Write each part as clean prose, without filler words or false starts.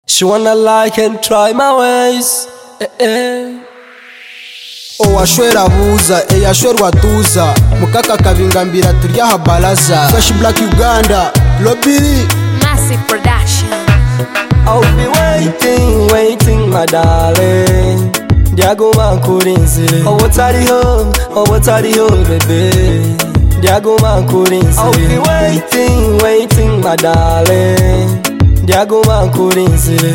She wanna like and try my ways. Owashwera buza eyashwerwa tuza mukaka kabingambira turya habalaza Fresh Black Uganda Lobby Massive production. I'll be waiting my darling. Diagoma kurinzire obotariho baby. Diagoma kurinzire I'll be waiting my darling. Diagoma kurinzire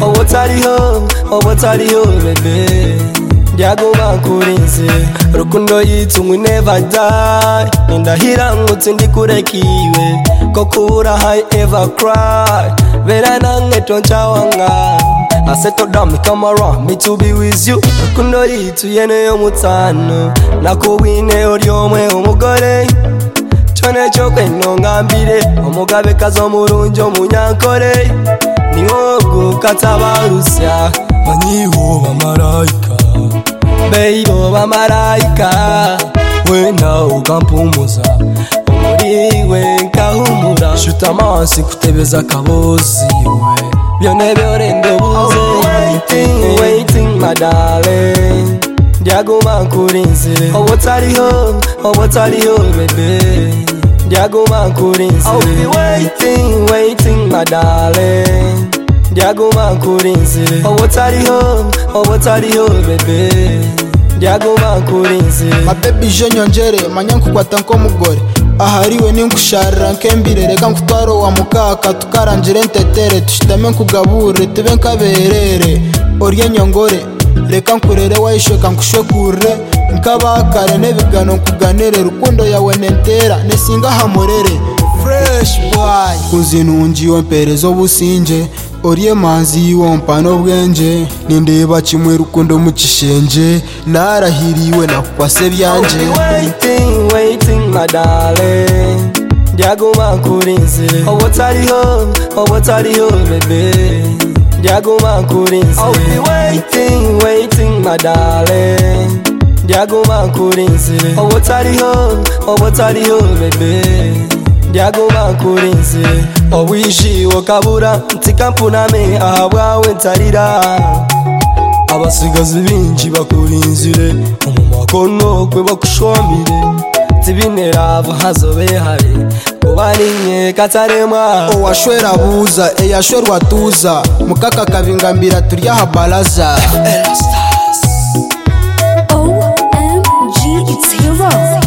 obotariho baby. Diagoma kurinzire rukundo yitu we never die. Ndahira ngutse ndikurekiwe ko kubura I ever cry. Vera nange tonchawanga I settle down, me come around, me to be with you. Rukundo yitu yene yo mutano nakubwine oryomwe umugore chone chokwe nongambire omugabe kazo murunjo munyankore niwogo katabarusya banyibo bamarayika beibo bamarayika wena ukampumuza umuriwe nkahumura shuta amaso kutebeza kabozi we byone byorendo buze waiting my darling. Diagoma kurinzire obotariho baby. Diagoma kurinzire I'll be waiting my darling. Diagoma kurinzire obotariho baby. Diagoma kurinzire My baby je nyongere manyankukwata nko mugore ahariwe ninkusharira nkembire reka nkutwaro wa mukaka tukarangire ntetere tushitame nkugabure tube nkaberere orye nyongore reka nkurere wayishoka nkushekure nkabakare nebigano nkuganire rukundo yawe nentera nesinga hamurere Fresh boy kuzinungiwe mperezo businje orye manzi wompa n'ubwenge nindeba kimwe rukundo mukishenje narahiriwe nakwase byanje waiting my darling. Diagoma kurinzire obotariho baby. Diagoma kurinzire I'll be waiting my darling. Diagoma kurinzire obotariho baby. Diagoma kurinzire owishi wakabura ntikampuname ahabwawe ntarira abasigazi binji bakurinzire umumakono kwe bakushomire tibinera bahazobe hari ubarinye katarema Owashwera buza eyashwerwa tuza mukaka kabingambira turya habalaza OMG, it's Hero.